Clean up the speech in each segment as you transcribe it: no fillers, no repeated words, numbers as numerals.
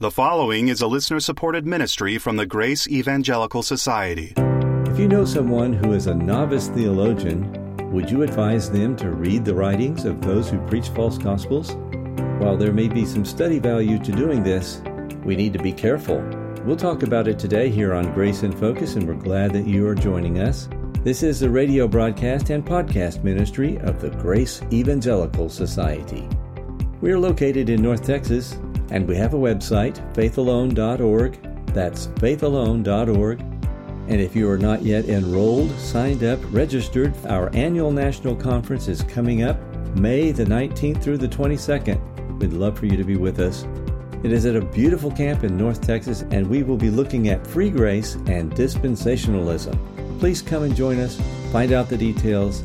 The following is a listener-supported ministry from the Grace Evangelical Society. If you know someone who is a novice theologian, would you advise them to read the writings of those who preach false gospels? While there may be some study value to doing this, we need to be careful. We'll talk about it today here on Grace in Focus, and we're glad that you are joining us. This is the radio broadcast and podcast ministry of the Grace Evangelical Society. We are located in North Texas, and we have a website, faithalone.org. That's faithalone.org. And if you are not yet enrolled, signed up, registered, our annual national conference is coming up May the 19th through the 22nd. We'd love for you to be with us. It is at a beautiful camp in North Texas, and we will be looking at free grace and dispensationalism. Please come and join us. Find out the details,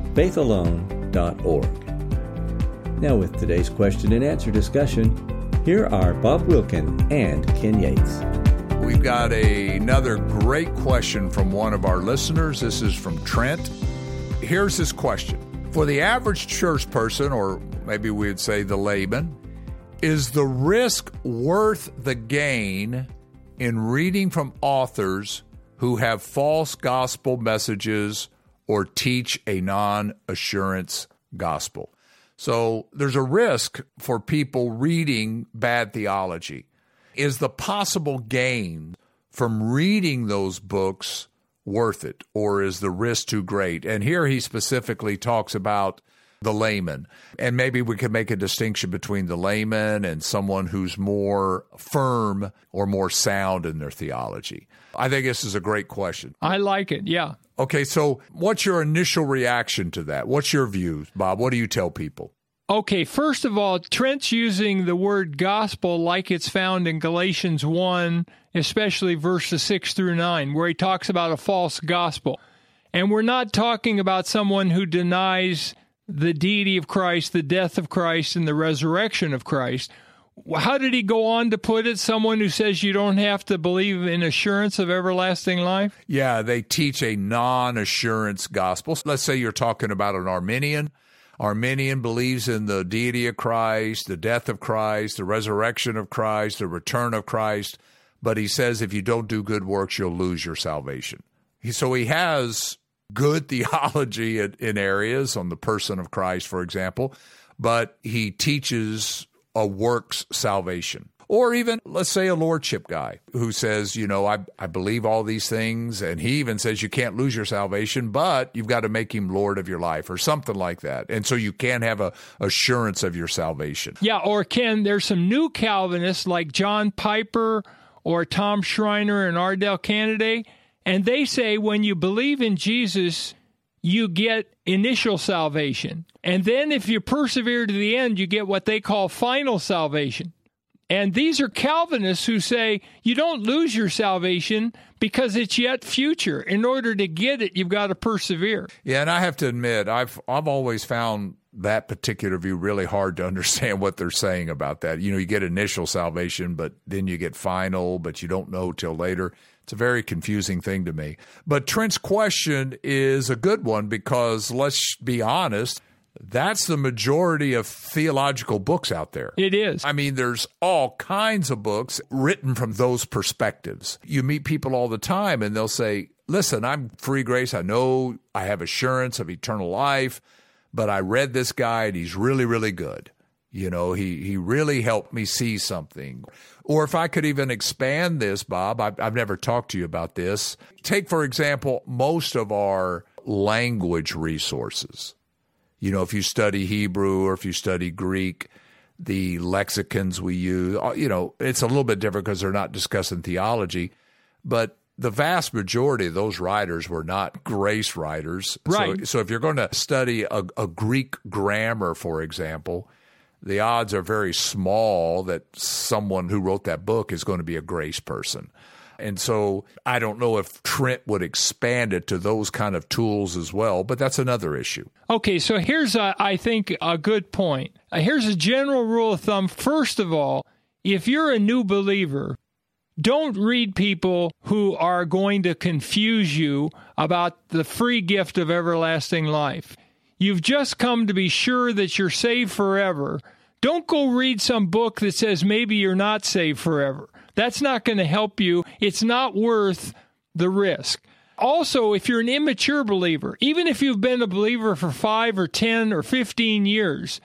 faithalone.org. Now with today's question and answer discussion, here are Bob Wilkin and Ken Yates. We've got another great question from one of our listeners. This is from Trent. Here's his question. For the average church person, or maybe we would say the layman, is the risk worth the gain in reading from authors who have false gospel messages or teach a non-assurance gospel? So there's a risk for people reading bad theology. Is the possible gain from reading those books worth it, or is the risk too great? And here he specifically talks about the layman. And maybe we could make a distinction between the layman and someone who's more firm or more sound in their theology. I think this is a great question. I like it, yeah. Okay, so what's your initial reaction to that? What's your view, Bob? What do you tell people? Okay, first of all, Trent's using the word gospel like it's found in Galatians 1, especially verses 6 through 9, where he talks about a false gospel. And we're not talking about someone who denies the deity of Christ, the death of Christ, and the resurrection of Christ. How did he go on to put it? Someone who says you don't have to believe in assurance of everlasting life? Yeah, they teach a non-assurance gospel. Let's say you're talking about an Arminian. Arminian believes in the deity of Christ, the death of Christ, the resurrection of Christ, the return of Christ. But he says if you don't do good works, you'll lose your salvation. So he has good theology in areas on the person of Christ, for example, but he teaches a works salvation. Or even, let's say, a lordship guy who says, I believe all these things, and he even says you can't lose your salvation, but you've got to make him Lord of your life, or something like that. And so you can have a assurance of your salvation. Yeah, or Ken, there's some new Calvinists like John Piper or Tom Schreiner and Ardell Kennedy, and they say when you believe in Jesus, you get initial salvation. And then if you persevere to the end, you get what they call final salvation. And these are Calvinists who say you don't lose your salvation because it's yet future. In order to get it, you've got to persevere. Yeah, and I have to admit, I've always found that particular view really hard to understand what they're saying about that. You get initial salvation, but then you get final, but you don't know till later. It's a very confusing thing to me. But Trent's question is a good one because, let's be honest, that's the majority of theological books out there. It is. I mean, there's all kinds of books written from those perspectives. You meet people all the time and they'll say, listen, I'm free grace. I know I have assurance of eternal life, but I read this guy and he's really, really good. He really helped me see something. Or if I could even expand this, Bob, I've never talked to you about this. Take, for example, most of our language resources. If you study Hebrew or if you study Greek, the lexicons we use, it's a little bit different because they're not discussing theology. But the vast majority of those writers were not grace writers. Right. So if you're going to study a Greek grammar, for example, the odds are very small that someone who wrote that book is going to be a grace person. And so I don't know if Trent would expand it to those kind of tools as well, but that's another issue. Okay, so here's, I think, a good point. Here's a general rule of thumb. First of all, if you're a new believer, don't read people who are going to confuse you about the free gift of everlasting life. You've just come to be sure that you're saved forever. Don't go read some book that says maybe you're not saved forever. That's not going to help you. It's not worth the risk. Also, if you're an immature believer, even if you've been a believer for 5 or 10 or 15 years,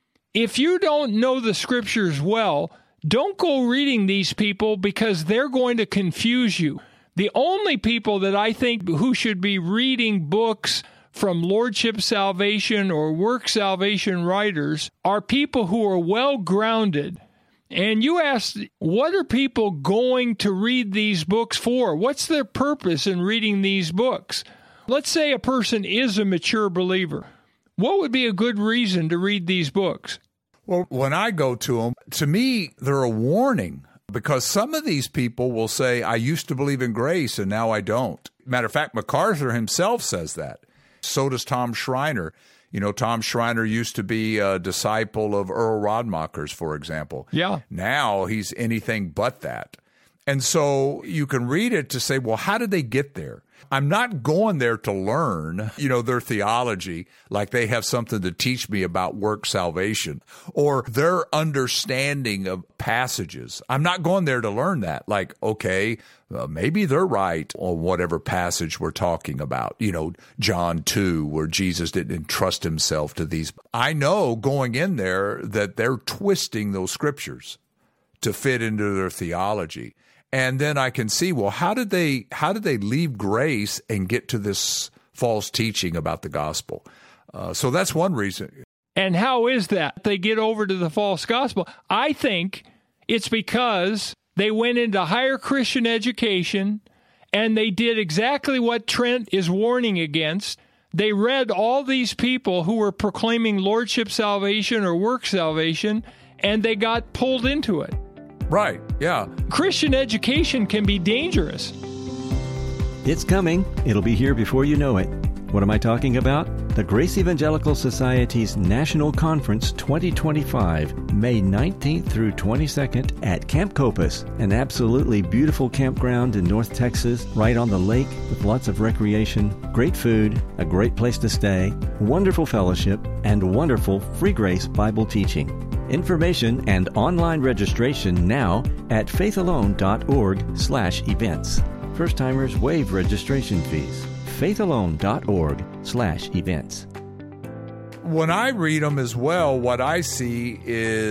if you don't know the Scriptures well, don't go reading these people because they're going to confuse you. The only people that I think who should be reading books from Lordship Salvation or Work Salvation writers are people who are well grounded. And you asked, what are people going to read these books for? What's their purpose in reading these books? Let's say a person is a mature believer. What would be a good reason to read these books? Well, when I go to them, to me, they're a warning, because some of these people will say, I used to believe in grace and now I don't. Matter of fact, MacArthur himself says that. So does Tom Schreiner. You know, Tom Schreiner used to be a disciple of Earl Rodmacher's, for example. Yeah. Now he's anything but that. And so you can read it to say, well, how did they get there? I'm not going there to learn, their theology, like they have something to teach me about work salvation or their understanding of passages. I'm not going there to learn that. Like, okay, maybe they're right on whatever passage we're talking about. John 2, where Jesus didn't entrust himself to these. I know going in there that they're twisting those scriptures to fit into their theology. And then I can see, well, how did they leave grace and get to this false teaching about the gospel? So that's one reason. And how is that they get over to the false gospel? I think it's because they went into higher Christian education and they did exactly what Trent is warning against. They read all these people who were proclaiming Lordship Salvation or Work Salvation, and they got pulled into it. Right, yeah. Christian education can be dangerous. It's coming. It'll be here before you know it. What am I talking about? The Grace Evangelical Society's National Conference 2025, May 19th through 22nd at Camp Copus, an absolutely beautiful campground in North Texas, right on the lake with lots of recreation, great food, a great place to stay, wonderful fellowship, and wonderful free grace Bible teaching. Information and online registration now at faithalone.org/events. First-timers waive registration fees. faithalone.org/events. When I read them as well, what I see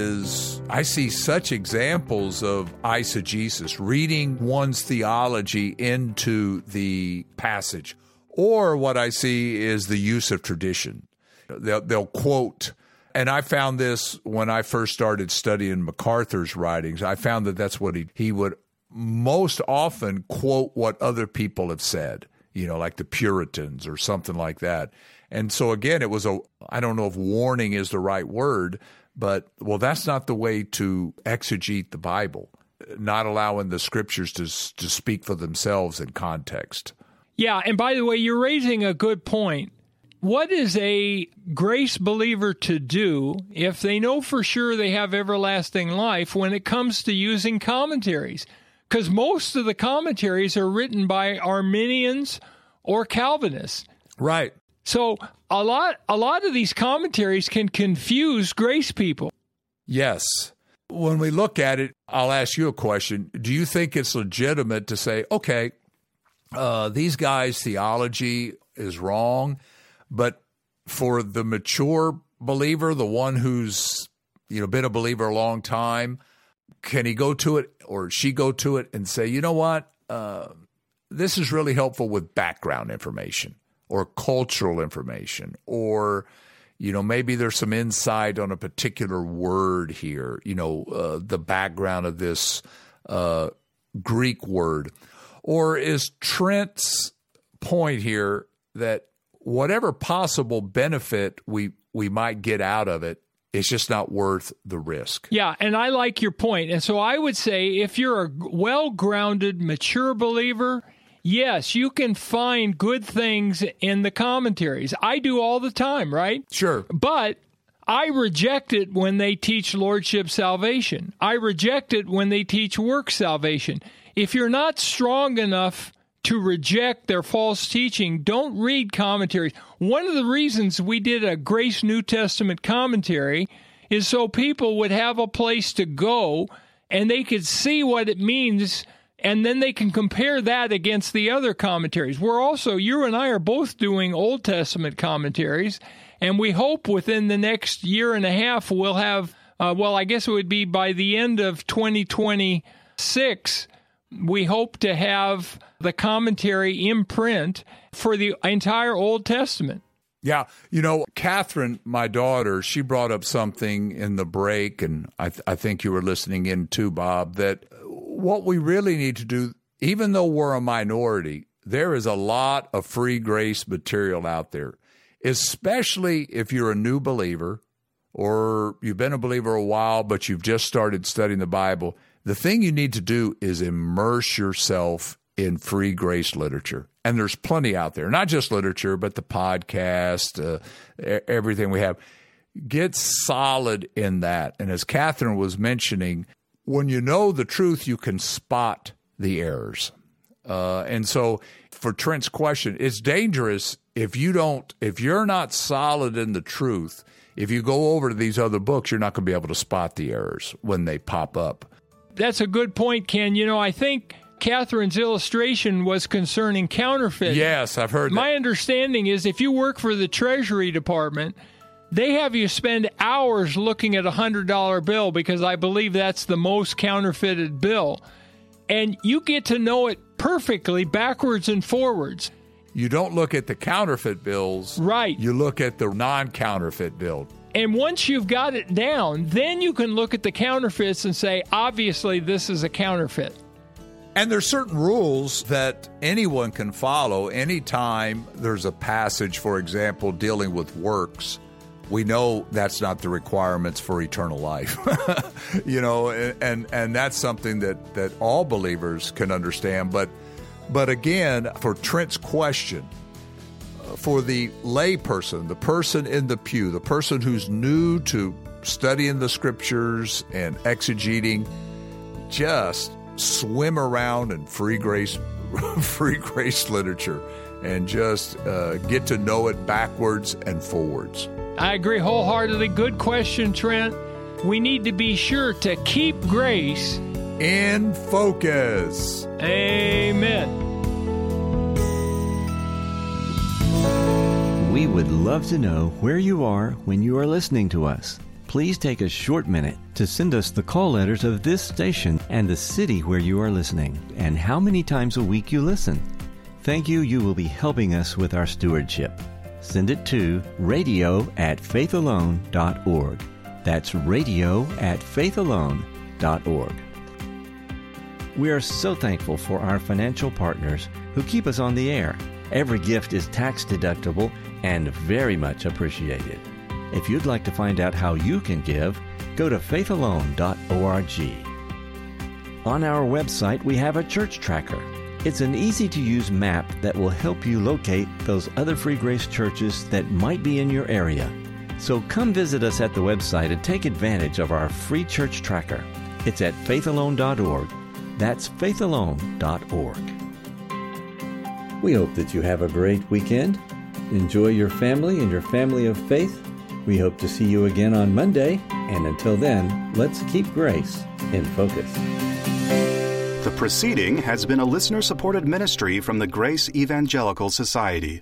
such examples of eisegesis, reading one's theology into the passage. Or what I see is the use of tradition. They'll quote. And I found this when I first started studying MacArthur's writings. I found that that's what he would most often quote what other people have said, like the Puritans or something like that. And so again, it was I don't know if warning is the right word, but that's not the way to exegete the Bible, not allowing the scriptures to speak for themselves in context. Yeah, and by the way, you're raising a good point. What is a grace believer to do if they know for sure they have everlasting life when it comes to using commentaries? Because most of the commentaries are written by Arminians or Calvinists. Right. So a lot of these commentaries can confuse grace people. Yes. When we look at it, I'll ask you a question. Do you think it's legitimate to say, okay, these guys' theology is wrong, but for the mature believer, the one who's been a believer a long time, can he go to it or she go to it and say, you know what, this is really helpful with background information or cultural information, or maybe there's some insight on a particular word here, the background of this Greek word? Or is Trent's point here that whatever possible benefit we might get out of it, it's just not worth the risk? Yeah, and I like your point. And so I would say if you're a well-grounded, mature believer, yes, you can find good things in the commentaries. I do all the time, right? Sure. But I reject it when they teach Lordship Salvation. I reject it when they teach Work Salvation. If you're not strong enough to reject their false teaching, don't read commentaries. One of the reasons we did a Grace New Testament commentary is so people would have a place to go and they could see what it means, and then they can compare that against the other commentaries. We're also, you and I are both doing Old Testament commentaries, and we hope within the next year and a half we'll have, I guess it would be by the end of 2026, we hope to have the commentary in print for the entire Old Testament. Yeah. Catherine, my daughter, she brought up something in the break, and I think you were listening in too, Bob, that what we really need to do, even though we're a minority, there is a lot of free grace material out there, especially if you're a new believer or you've been a believer a while, but you've just started studying the Bible. The thing you need to do is immerse yourself in free grace literature. And there's plenty out there, not just literature, but the podcast, everything we have. Get solid in that. And as Catherine was mentioning, when you know the truth, you can spot the errors. And so for Trent's question, it's dangerous if you're not solid in the truth. If you go over to these other books, you're not going to be able to spot the errors when they pop up. That's a good point, Ken. I think Catherine's illustration was concerning counterfeiting. Yes, I've heard that. My understanding is if you work for the Treasury Department, they have you spend hours looking at a $100 bill because I believe that's the most counterfeited bill. And you get to know it perfectly backwards and forwards. You don't look at the counterfeit bills. Right. You look at the non-counterfeit bill. And once you've got it down, then you can look at the counterfeits and say, obviously, this is a counterfeit. And there's certain rules that anyone can follow anytime there's a passage, for example, dealing with works. We know that's not the requirements for eternal life, and that's something that all believers can understand. But again, for Trent's question, for the lay person, the person in the pew, the person who's new to studying the scriptures and exegeting, just swim around in free grace literature and just get to know it backwards and forwards. I agree wholeheartedly. Good question, Trent. We need to be sure to keep grace in focus. Amen. We would love to know where you are when you are listening to us. Please take a short minute to send us the call letters of this station and the city where you are listening and how many times a week you listen. Thank you. You will be helping us with our stewardship. Send it to radio@faithalone.org. That's radio@faithalone.org. We are so thankful for our financial partners who keep us on the air. Every gift is tax deductible and very much appreciated. If you'd like to find out how you can give, go to faithalone.org. On our website, we have a church tracker. It's an easy-to-use map that will help you locate those other Free Grace churches that might be in your area. So come visit us at the website and take advantage of our free church tracker. It's at faithalone.org. That's faithalone.org. We hope that you have a great weekend. Enjoy your family and your family of faith. We hope to see you again on Monday. And until then, let's keep grace in focus. The proceeding has been a listener-supported ministry from the Grace Evangelical Society.